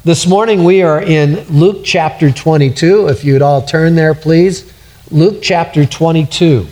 This morning we are in Luke chapter 22. If you'd all turn there, please. Luke chapter 22.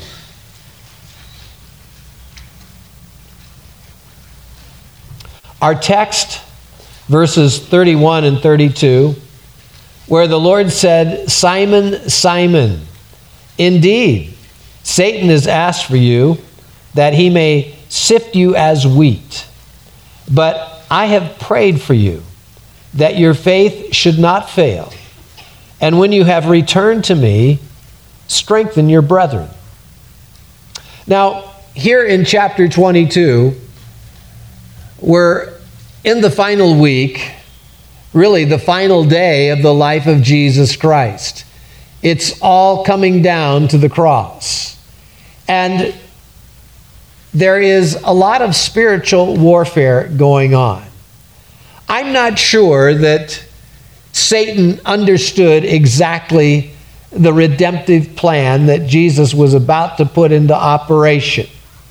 Our text, verses 31 and 32, where the Lord said, "Simon, Simon, indeed, Satan has asked for you that he may sift you as wheat. But I have prayed for you, that your faith should not fail. And when you have returned to me, strengthen your brethren." Now, here in chapter 22, we're in the final week, really the final day of the life of Jesus Christ. It's all coming down to the cross. And there is a lot of spiritual warfare going on. I'm not sure that Satan understood exactly the redemptive plan that Jesus was about to put into operation.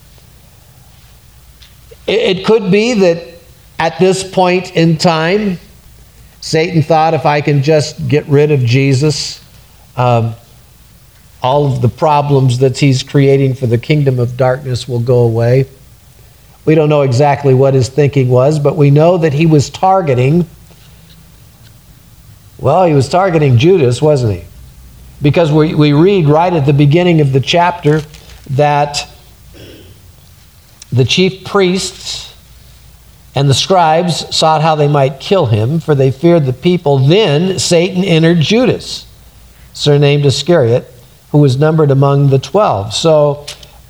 It could be that at this point in time, Satan thought, if I can just get rid of Jesus, all of the problems that he's creating for the kingdom of darkness will go away. We don't know exactly what his thinking was, but we know that he was targeting Judas, wasn't he? Because we read right at the beginning of the chapter that the chief priests and the scribes sought how they might kill him, for they feared the people. Then Satan entered Judas, surnamed Iscariot, who was numbered among the 12. So,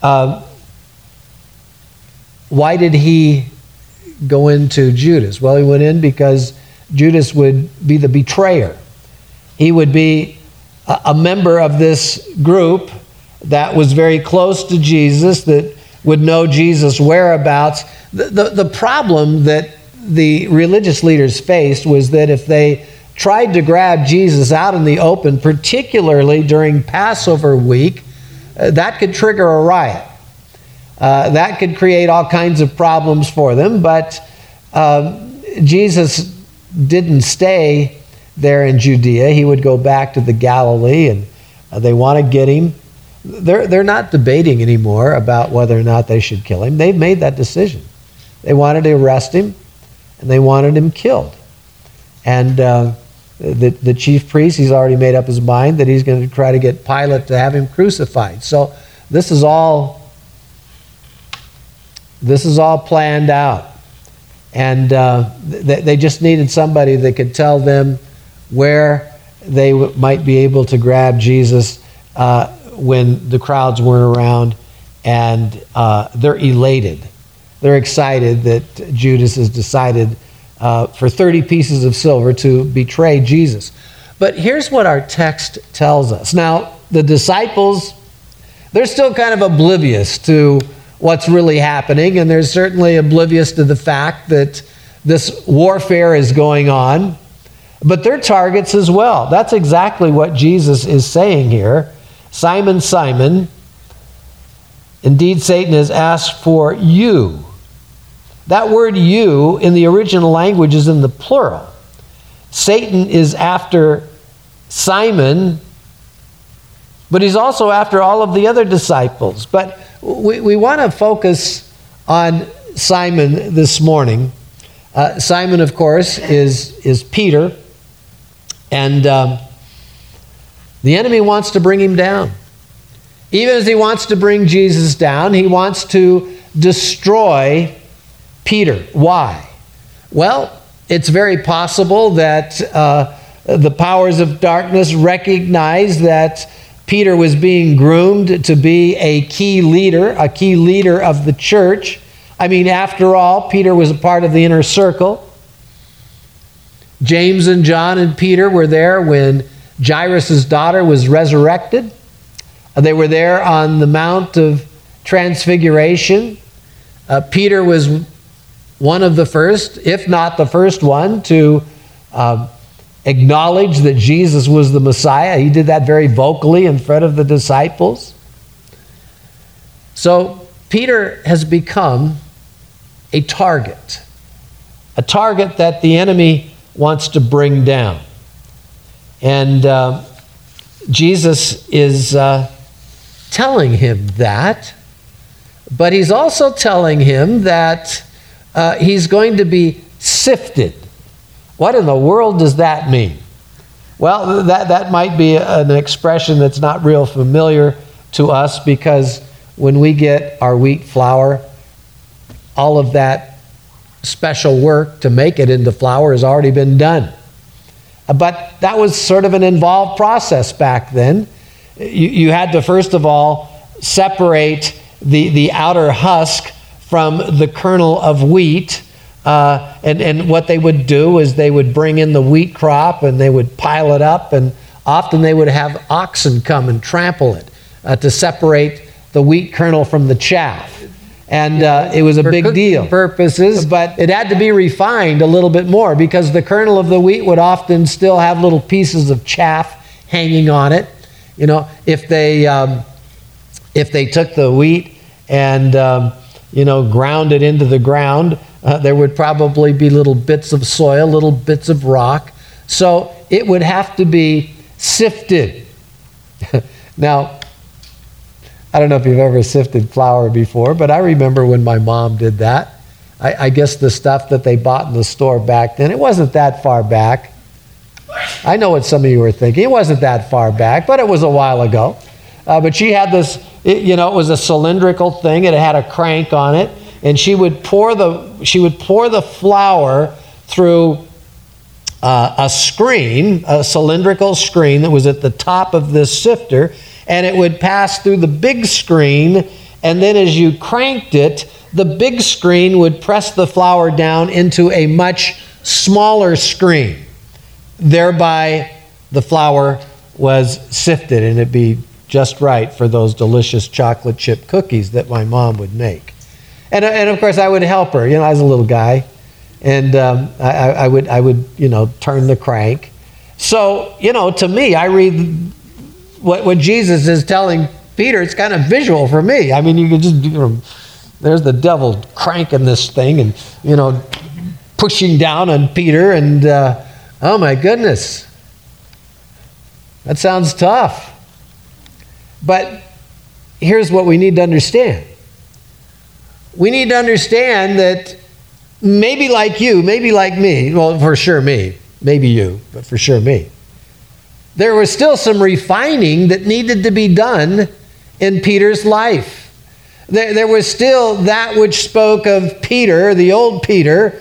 why did he go into Judas? Well, he went in because Judas would be the betrayer. He would be a member of this group that was very close to Jesus, that would know Jesus' whereabouts. The problem that the religious leaders faced was that if they tried to grab Jesus out in the open, particularly during Passover week, that could trigger a riot. That could create all kinds of problems for them, but Jesus didn't stay there in Judea. He would go back to the Galilee, and they want to get him. They're not debating anymore about whether or not they should kill him. They've made that decision. They wanted to arrest him, and they wanted him killed. And the chief priest, he's already made up his mind that he's going to try to get Pilate to have him crucified. So this is all planned out. And they just needed somebody that could tell them where they might be able to grab Jesus when the crowds weren't around. And they're elated. They're excited that Judas has decided for 30 pieces of silver to betray Jesus. But here's what our text tells us. Now, the disciples, they're still kind of oblivious to what's really happening, and they're certainly oblivious to the fact that this warfare is going on, but they're targets as well. That's exactly what Jesus is saying here. "Simon, Simon, indeed Satan has asked for you." That word "you" in the original language is in the plural. Satan is after Simon, but he's also after all of the other disciples. But we want to focus on Simon this morning. Simon, of course, is Peter, and the enemy wants to bring him down. Even as he wants to bring Jesus down, he wants to destroy Peter. Why? Well, it's very possible that the powers of darkness recognize that Peter was being groomed to be a key leader of the church. I mean, after all, Peter was a part of the inner circle. James and John and Peter were there when Jairus' daughter was resurrected. They were there on the Mount of Transfiguration. Peter was one of the first, if not the first one, to acknowledge that Jesus was the Messiah. He did that very vocally in front of the disciples. So Peter has become a target that the enemy wants to bring down. And Jesus is telling him that, but he's also telling him that he's going to be sifted. What in the world does that mean? Well, that might be an expression that's not real familiar to us, because when we get our wheat flour, all of that special work to make it into flour has already been done. But that was sort of an involved process back then. You had to, first of all, separate the outer husk from the kernel of wheat. And what they would do is they would bring in the wheat crop and they would pile it up, and often they would have oxen come and trample it to separate the wheat kernel from the chaff. And it was a big deal. Purposes, but it had to be refined a little bit more, because the kernel of the wheat would often still have little pieces of chaff hanging on it. You know, if they took the wheat and ground it into the ground, there would probably be little bits of soil, little bits of rock. So it would have to be sifted. Now, I don't know if you've ever sifted flour before, but I remember when my mom did that. I guess the stuff that they bought in the store back then, it wasn't that far back. I know what some of you were thinking. It wasn't that far back, but it was a while ago. But she had this, it was a cylindrical thing. It had a crank on it, and she would pour the flour through a screen, a cylindrical screen that was at the top of this sifter, and it would pass through the big screen, and then as you cranked it, the big screen would press the flour down into a much smaller screen. Thereby, the flour was sifted, and it'd be just right for those delicious chocolate chip cookies that my mom would make. And of course, I would help her. I was a little guy, and I would turn the crank. So, to me, I read what Jesus is telling Peter. It's kind of visual for me. I mean, you can just, there's the devil cranking this thing and, pushing down on Peter, and oh my goodness, that sounds tough. But here's what we need to understand. We need to understand that maybe like you, maybe like me, well, for sure me, maybe you, but for sure me, there was still some refining that needed to be done in Peter's life. There was still that which spoke of Peter, the old Peter.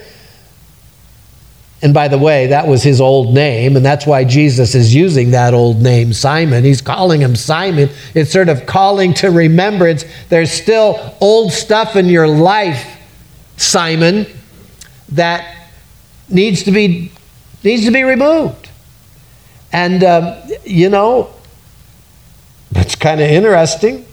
And by the way, that was his old name, and that's why Jesus is using that old name, Simon. He's calling him Simon. It's sort of calling to remembrance. There's still old stuff in your life, Simon, that needs to be removed. And, it's kind of interesting.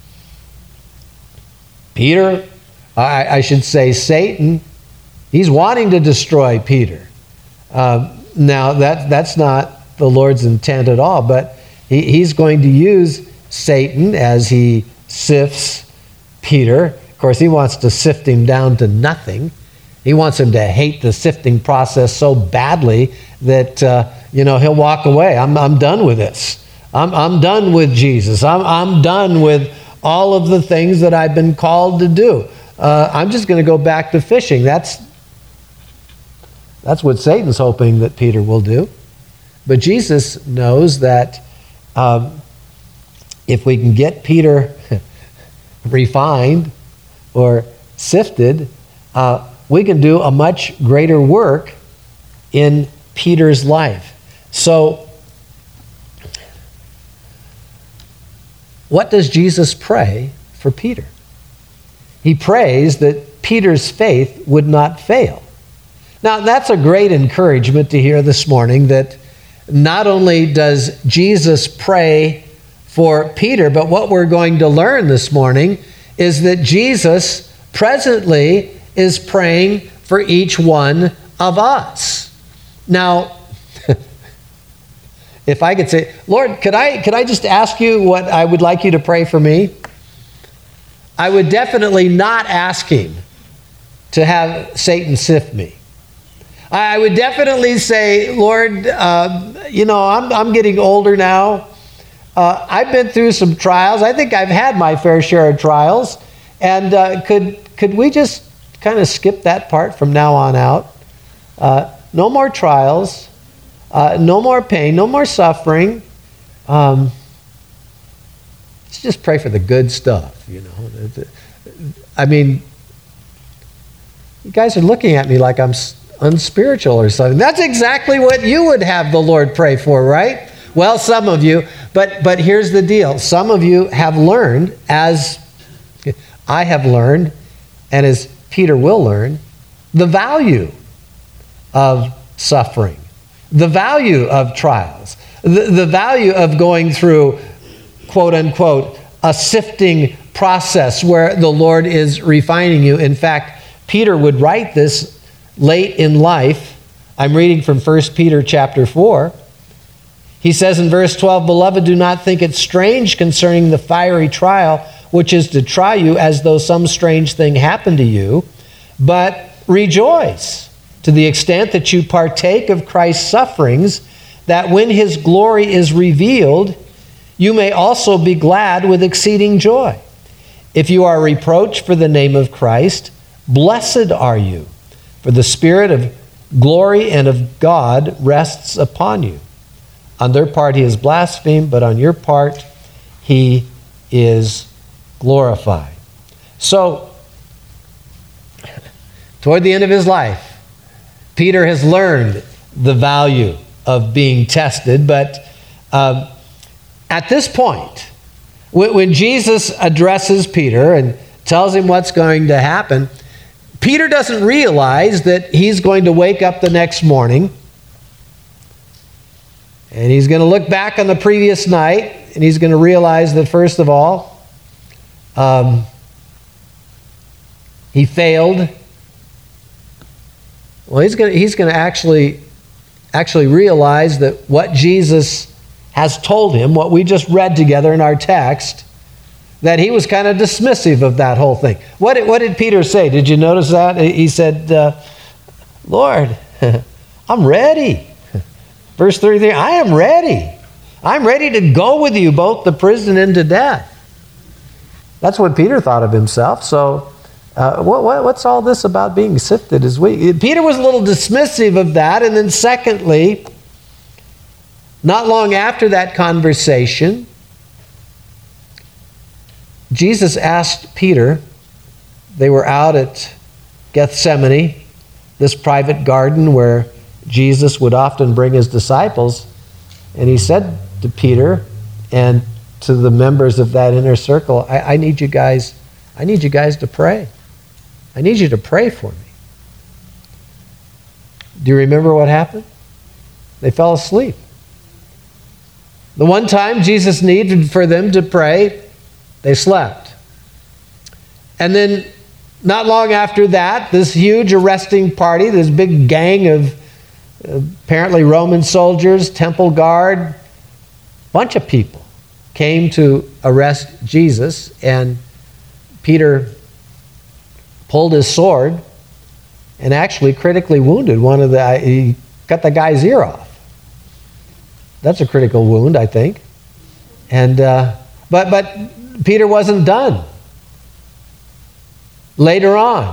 Peter, I should say Satan, he's wanting to destroy Peter. Now, that's not the Lord's intent at all, but he's going to use Satan as he sifts Peter. Of course, he wants to sift him down to nothing. He wants him to hate the sifting process so badly that he'll walk away. I'm done with this. I'm done with Jesus. I'm done with all of the things that I've been called to do. I'm just going to go back to fishing. That's what Satan's hoping that Peter will do. But Jesus knows that if we can get Peter refined or sifted, we can do a much greater work in Peter's life. So, what does Jesus pray for Peter? He prays that Peter's faith would not fail. Now, that's a great encouragement to hear this morning, that not only does Jesus pray for Peter, but what we're going to learn this morning is that Jesus presently is praying for each one of us. Now, if I could say, Lord, could I just ask you what I would like you to pray for me? I would definitely not ask him to have Satan sift me. I would definitely say, Lord, I'm getting older now. I've been through some trials. I think I've had my fair share of trials. And could we just kind of skip that part from now on out? No more trials. No more pain. No more suffering. Let's just pray for the good stuff, I mean, you guys are looking at me like I'm unspiritual or something. That's exactly what you would have the Lord pray for, right? Well, some of you. But here's the deal. Some of you have learned, as I have learned, and as Peter will learn, the value of suffering, the value of trials, the value of going through, quote unquote, a sifting process where the Lord is refining you. In fact, Peter would write this late in life. I'm reading from 1 Peter chapter 4. He says in verse 12, "Beloved, do not think it strange concerning the fiery trial, which is to try you as though some strange thing happened to you, but rejoice to the extent that you partake of Christ's sufferings, that when his glory is revealed, you may also be glad with exceeding joy. If you are reproached for the name of Christ, blessed are you, for the Spirit of glory and of God rests upon you. On their part he is blasphemed, but on your part he is glorified." So, toward the end of his life, Peter has learned the value of being tested, but at this point, when Jesus addresses Peter and tells him what's going to happen, Peter doesn't realize that he's going to wake up the next morning and he's going to look back on the previous night and he's going to realize that, first of all, he failed. Well, he's going to actually realize that what Jesus has told him, what we just read together in our text, that he was kind of dismissive of that whole thing. What did Peter say? Did you notice that? He said, "Lord, I'm ready." Verse 33, "I am ready. I'm ready to go with you both to prison and to death." That's what Peter thought of himself. So what's all this about being sifted as wheat? Peter was a little dismissive of that. And then secondly, not long after that conversation, Jesus asked Peter, they were out at Gethsemane, this private garden where Jesus would often bring his disciples, and he said to Peter and to the members of that inner circle, I need you guys to pray. I need you to pray for me. Do you remember what happened? They fell asleep. The one time Jesus needed for them to pray, they slept. And then not long after that, this huge arresting party, this big gang of apparently Roman soldiers, temple guard, bunch of people came to arrest Jesus, and Peter pulled his sword and actually critically wounded he cut the guy's ear off. That's a critical wound, I think. And but Peter wasn't done. Later on,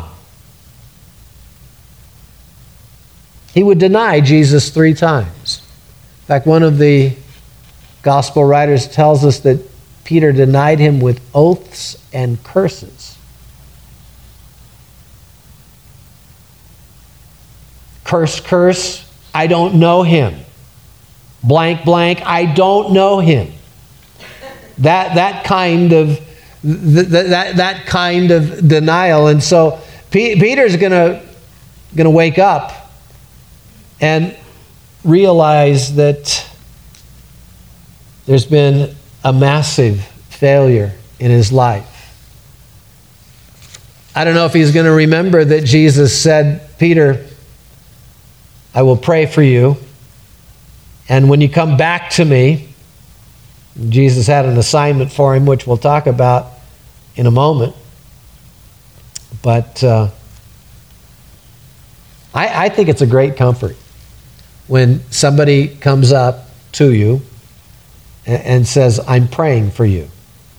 he would deny Jesus 3 times. In fact, one of the gospel writers tells us that Peter denied him with oaths and curses. Curse, curse, I don't know him. Blank, blank, I don't know him. That kind of denial. And so Peter's going to wake up and realize that there's been a massive failure in his life. I don't know if he's going to remember that Jesus said, "Peter, I will pray for you, and when you come back to me," Jesus had an assignment for him, which we'll talk about in a moment. But I think it's a great comfort when somebody comes up to you and says, I'm praying for you.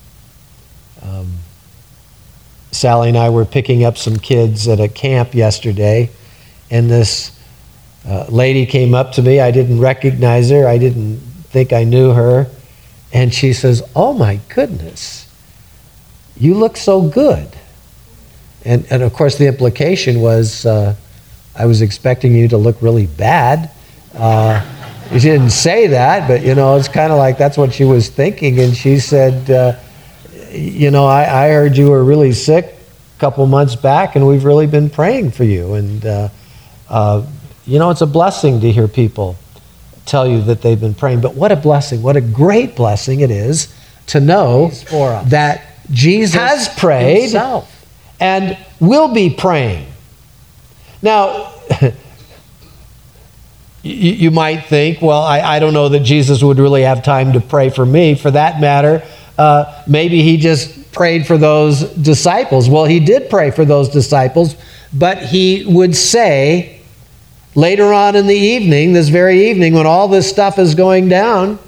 Sally and I were picking up some kids at a camp yesterday, and this lady came up to me. I didn't recognize her. I didn't think I knew her. And she says, oh my goodness, you look so good. And of course the implication was, I was expecting you to look really bad. She didn't say that, but it's kind of like that's what she was thinking. And she said, I heard you were really sick a couple months back, and we've really been praying for you. And, it's a blessing to hear people tell you that they've been praying. But what a blessing, what a great blessing it is to know that Jesus has prayed himself and will be praying. Now, you might think, well, I don't know that Jesus would really have time to pray for me. For that matter, maybe he just prayed for those disciples. Well, he did pray for those disciples, but he would say later on in the evening, this very evening, when all this stuff is going down,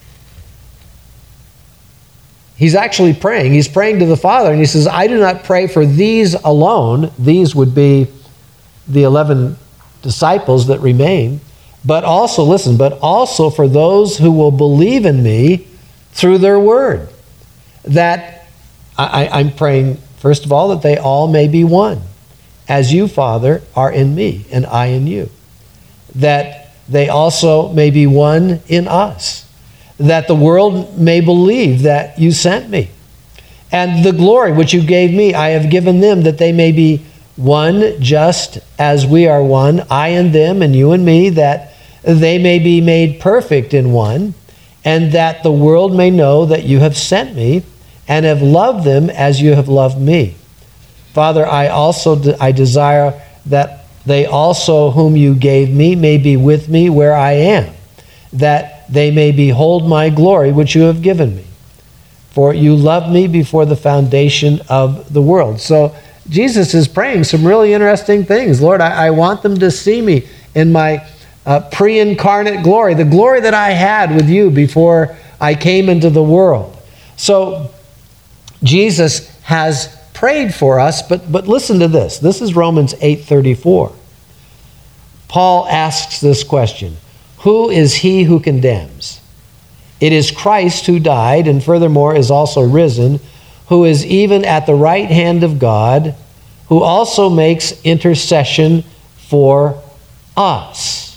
he's actually praying. He's praying to the Father, and he says, I do not pray for these alone. These would be the 11 disciples that remain. But also, listen, but also for those who will believe in me through their word. That I'm praying, first of all, that they all may be one, as you, Father, are in me and I in you. That they also may be one in us. That the world may believe that you sent me. And the glory which you gave me, I have given them, that they may be one just as we are one, I and them and you and me, that they may be made perfect in one, and that the world may know that you have sent me and have loved them as you have loved me. Father, I desire that they also whom you gave me may be with me where I am, that they may behold my glory which you have given me. For you loved me before the foundation of the world. So Jesus is praying some really interesting things. Lord, I want them to see me in my pre-incarnate glory, the glory that I had with you before I came into the world. So Jesus has prayed for us, but listen to this. This is Romans 8:34. Paul asks this question, who is he who condemns? It is Christ who died and furthermore is also risen, who is even at the right hand of God, who also makes intercession for us.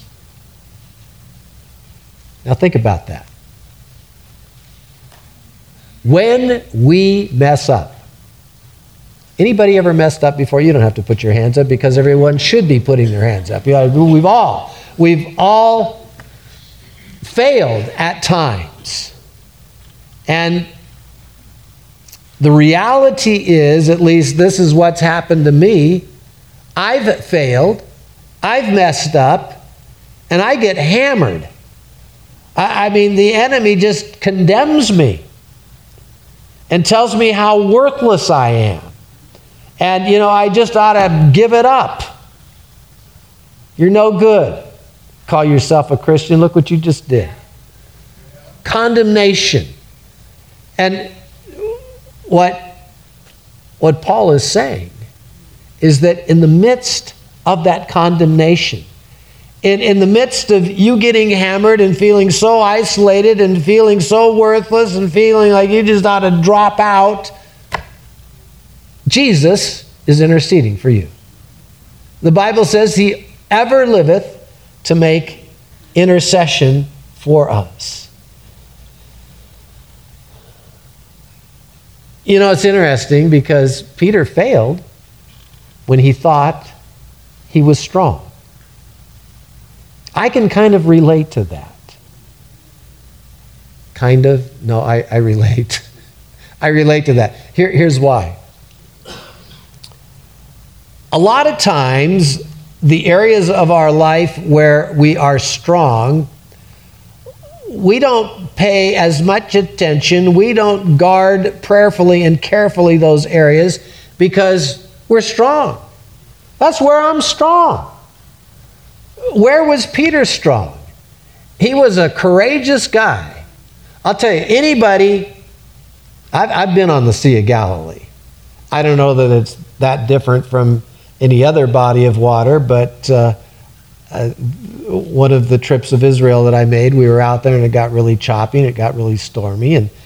Now think about that. When we mess up, anybody ever messed up before? You don't have to put your hands up because everyone should be putting their hands up. We've all failed at times. And the reality is, at least this is what's happened to me, I've failed, I've messed up, and I get hammered. I mean, the enemy just condemns me and tells me how worthless I am. And, I just ought to give it up. You're no good. Call yourself a Christian. Look what you just did. Condemnation. And what Paul is saying is that in the midst of that condemnation, in the midst of you getting hammered and feeling so isolated and feeling so worthless and feeling like you just ought to drop out, Jesus is interceding for you. The Bible says he ever liveth to make intercession for us. It's interesting because Peter failed when he thought he was strong. I can kind of relate to that. Kind of? No, I relate. I relate to that. Here's why. A lot of times, the areas of our life where we are strong, we don't pay as much attention. We don't guard prayerfully and carefully those areas because we're strong. That's where I'm strong. where was Peter strong? He was a courageous guy. I'll tell you, anybody, I've been on the Sea of Galilee. I don't know that it's that different from any other body of water, but one of the trips of Israel that I made, we were out there and it got really choppy and it got really stormy. And,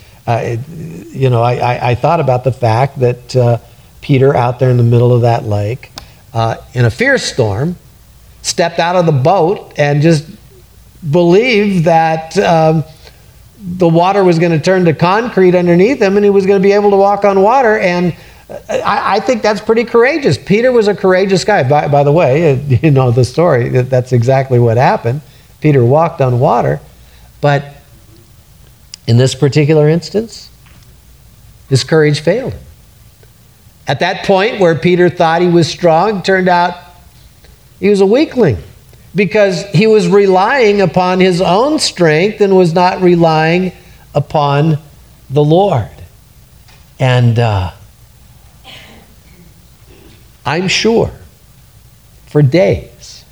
I thought about the fact that Peter out there in the middle of that lake in a fierce storm stepped out of the boat and just believed that the water was going to turn to concrete underneath him and he was going to be able to walk on water. And I think that's pretty courageous. Peter was a courageous guy. By the way, you know the story. That's exactly what happened. Peter walked on water. But in this particular instance, his courage failed him. At that point where Peter thought he was strong, turned out he was a weakling, because he was relying upon his own strength and was not relying upon the Lord. And I'm sure for days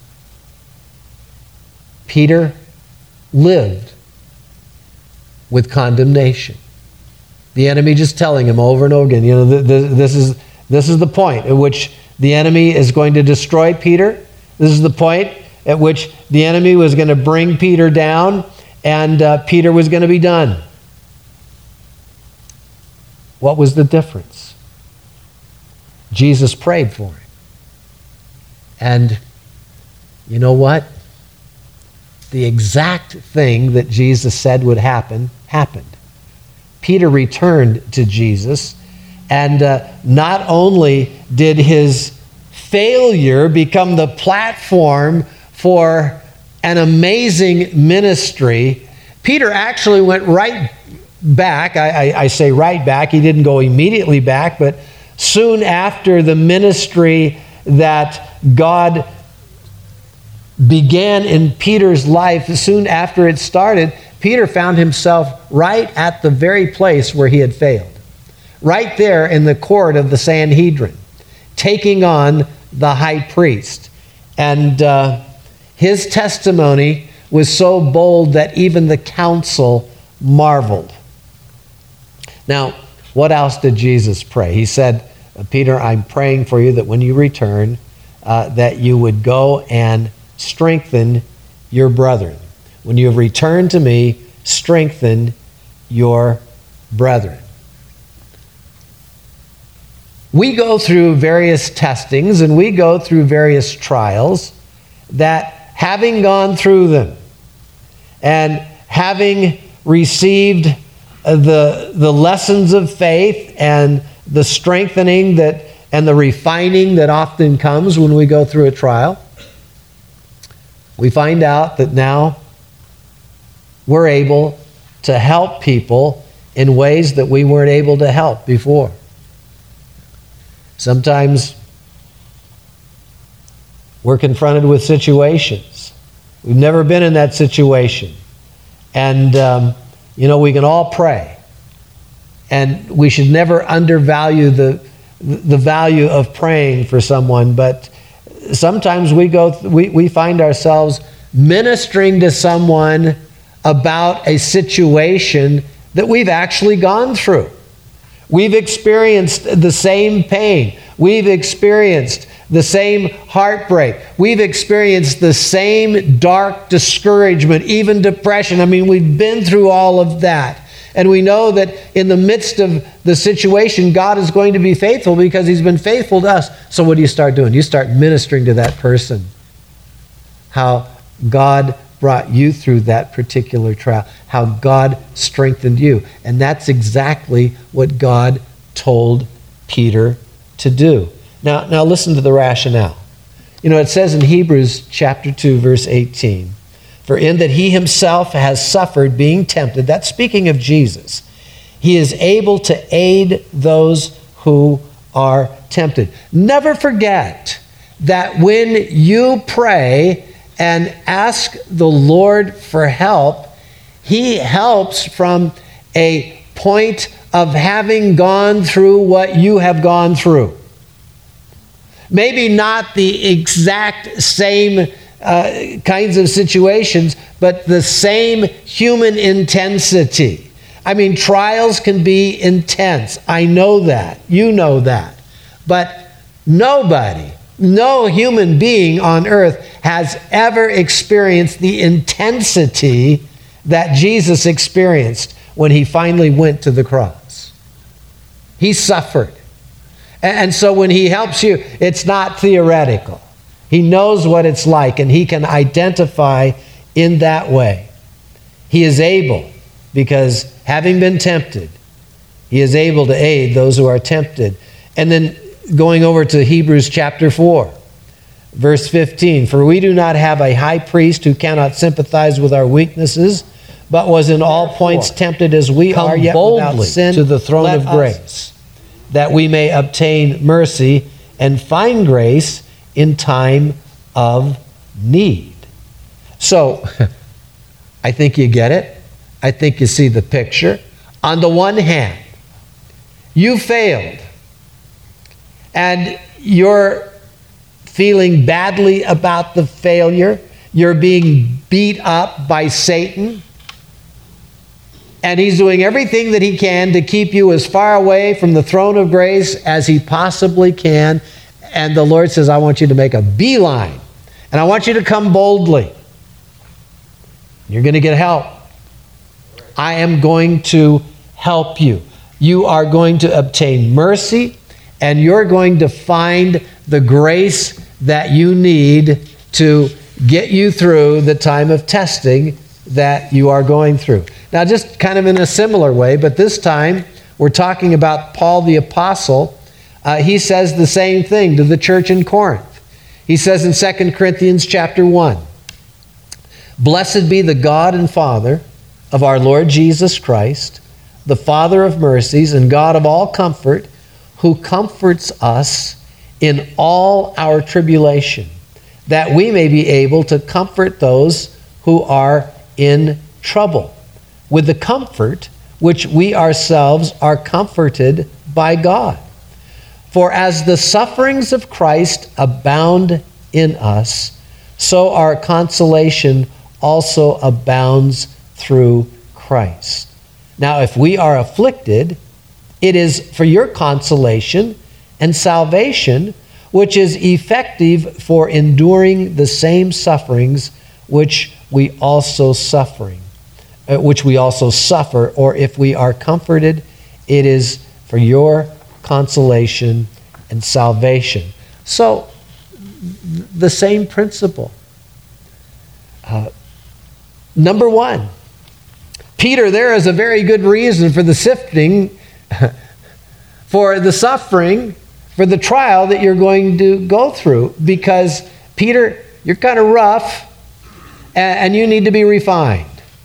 Peter lived with condemnation. The enemy just telling him over and over again, this is the point at which the enemy is going to destroy Peter. This is the point at which the enemy was going to bring Peter down, and Peter was going to be done. What was the difference? Jesus prayed for him. And you know what? The exact thing that Jesus said would happen, happened. Peter returned to Jesus, and not only did his failure become the platform for an amazing ministry, Peter actually went right back. I say right back. He didn't go immediately back, but soon after the ministry that God began in Peter's life, soon after it started, Peter found himself right at the very place where he had failed. Right there in the court of the Sanhedrin, taking on the high priest. And his testimony was so bold that even the council marveled. Now, what else did Jesus pray? He said, Peter, I'm praying for you that when you return, that you would go and strengthen your brethren. When you have returned to me, strengthen your brethren. We go through various testings and we go through various trials that, having gone through them and having received the lessons of faith and the strengthening that and the refining that often comes when we go through a trial, we find out that now we're able to help people in ways that we weren't able to help before. Sometimes we're confronted with situations. We've never been in that situation. And, we can all pray. And we should never undervalue the value of praying for someone. But sometimes we find ourselves ministering to someone about a situation that we've actually gone through. We've experienced the same pain. We've experienced the same heartbreak. We've experienced the same dark discouragement, even depression. I mean, we've been through all of that. And we know that in the midst of the situation, God is going to be faithful because He's been faithful to us. So what do you start doing? You start ministering to that person. How God brought you through that particular trial. How God strengthened you. And that's exactly what God told Peter to do. Now listen to the rationale. It says in Hebrews chapter 2, verse 18, for in that He Himself has suffered being tempted, that's speaking of Jesus, He is able to aid those who are tempted. Never forget that when you pray and ask the Lord for help, He helps from a point of having gone through what you have gone through. Maybe not the exact same kinds of situations, but the same human intensity. I mean, trials can be intense. I know that. You know that. But nobody, no human being on earth has ever experienced the intensity that Jesus experienced when he finally went to the cross. He suffered. And so when he helps you, it's not theoretical. He knows what it's like, and he can identify in that way. He is able, because having been tempted, he is able to aid those who are tempted. And then going over to Hebrews chapter 4, verse 15, for we do not have a high priest who cannot sympathize with our weaknesses, but was in all points tempted as we are, yet without sin. To the throne of grace, that we may obtain mercy and find grace in time of need. So, I think you get it. I think you see the picture. On the one hand, you failed, and you're feeling badly about the failure. You're being beat up by Satan, and he's doing everything that he can to keep you as far away from the throne of grace as he possibly can. And the Lord says, I want you to make a beeline, and I want you to come boldly. You're going to get help. I am going to help you. You are going to obtain mercy, and you're going to find the grace that you need to get you through the time of testing that you are going through. Now, just kind of in a similar way, but this time we're talking about Paul the Apostle. He says the same thing to the church in Corinth. He says in 2 Corinthians chapter 1, blessed be the God and Father of our Lord Jesus Christ, the Father of mercies and God of all comfort, who comforts us in all our tribulation, that we may be able to comfort those who are in trouble, with the comfort which we ourselves are comforted by God. For as the sufferings of Christ abound in us, so our consolation also abounds through Christ. Now, if we are afflicted, it is for your consolation and salvation, which is effective for enduring the same sufferings which we also suffer. Or if we are comforted, it is for your consolation and salvation. So, the same principle. Number one, Peter, there is a very good reason for the sifting, for the suffering, for the trial that you're going to go through. Because, Peter, you're kind of rough, and you need to be refined.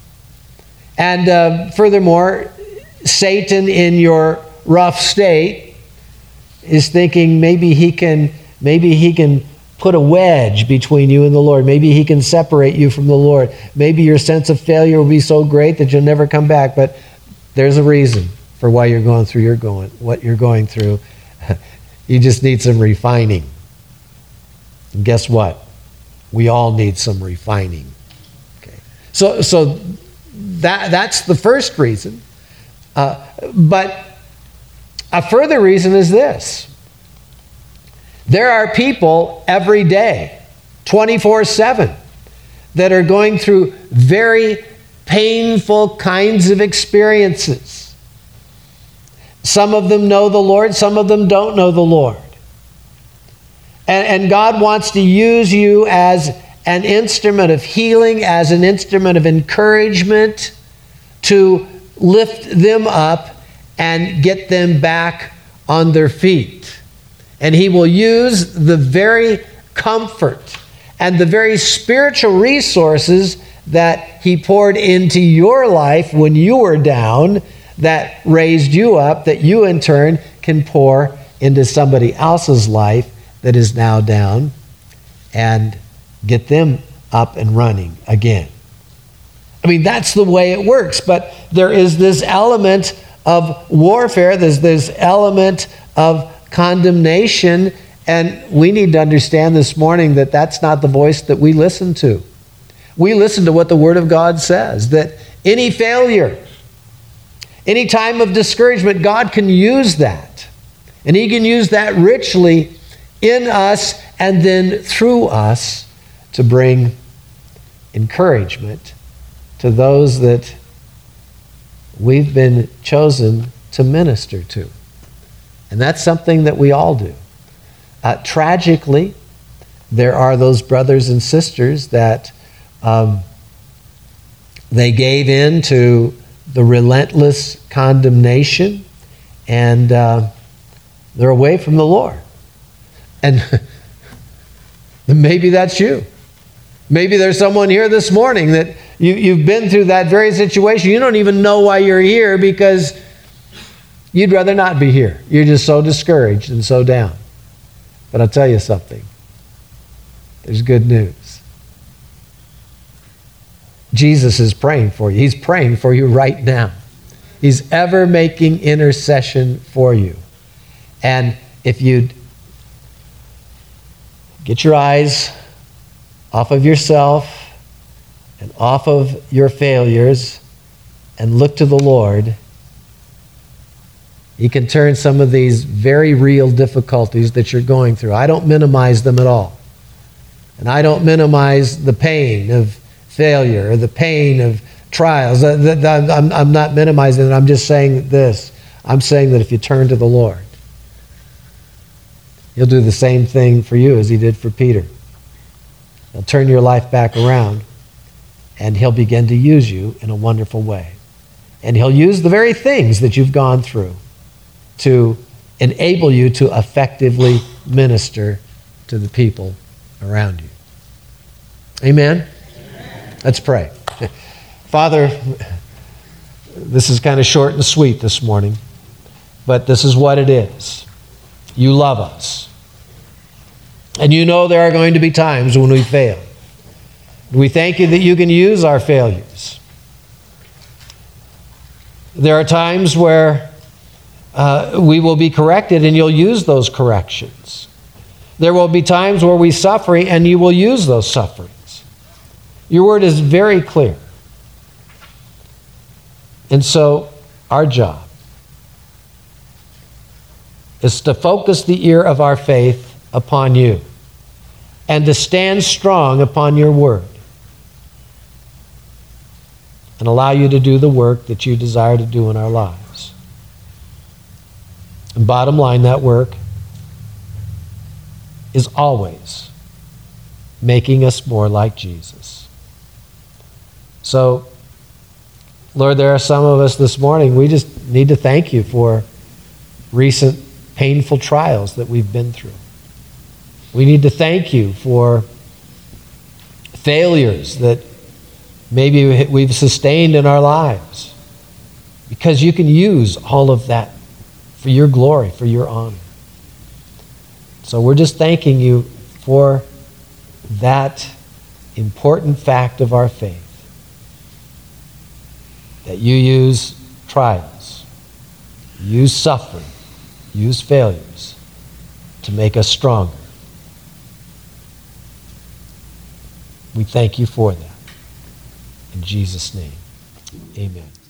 And furthermore, Satan, in your rough state, is thinking maybe he can put a wedge between you and the Lord. Maybe he can separate you from the Lord. Maybe your sense of failure will be so great that you'll never come back. But there's a reason for why you're going through what you're going through. You just need some refining. And guess what? We all need some refining. Okay. So that's the first reason. But a further reason is this. There are people every day, 24/7, that are going through very painful kinds of experiences. Some of them know the Lord, some of them don't know the Lord. And God wants to use you as an instrument of healing, as an instrument of encouragement, to lift them up and get them back on their feet. And He will use the very comfort and the very spiritual resources that He poured into your life when you were down, that raised you up, that you in turn can pour into somebody else's life that is now down, and get them up and running again. I mean, that's the way it works. But there is this element of warfare. There's this element of condemnation And we need to understand this morning that that's not the voice that we listen to. We listen to what the Word of God says, that any failure, any time of discouragement, God can use that. And He can use that richly in us and then through us to bring encouragement to those that we've been chosen to minister to. And that's something that we all do. Tragically, there are those brothers and sisters that they gave in to the relentless condemnation, and they're away from the Lord. And maybe that's you. Maybe there's someone here this morning that you've been through that very situation. You don't even know why you're here because you'd rather not be here. You're just so discouraged and so down. But I'll tell you something. There's good news. Jesus is praying for you. He's praying for you right now. He's ever making intercession for you. And if you'd get your eyes off of yourself and off of your failures and look to the Lord, He can turn some of these very real difficulties that you're going through. I don't minimize them at all. And I don't minimize the pain of failure or the pain of trials. I'm not minimizing it. I'm just saying this. I'm saying that if you turn to the Lord, He'll do the same thing for you as He did for Peter. He'll turn your life back around, and He'll begin to use you in a wonderful way. And He'll use the very things that you've gone through to enable you to effectively minister to the people around you. Amen? Amen. Let's pray. Father, this is kind of short and sweet this morning, but this is what it is. You love us. And you know there are going to be times when we fail. We thank you that you can use our failures. There are times where we will be corrected and you'll use those corrections. There will be times where we suffer and you will use those sufferings. Your word is very clear. And so our job is to focus the ear of our faith upon you and to stand strong upon your word and allow you to do the work that you desire to do in our lives. And bottom line, that work is always making us more like Jesus. So, Lord, there are some of us this morning, we just need to thank you for recent painful trials that we've been through. We need to thank you for failures that maybe we've sustained in our lives, because you can use all of that for your glory, for your honor. So we're just thanking you for that important fact of our faith, that you use trials, use suffering, use failures to make us stronger. We thank you for that. In Jesus' name, amen.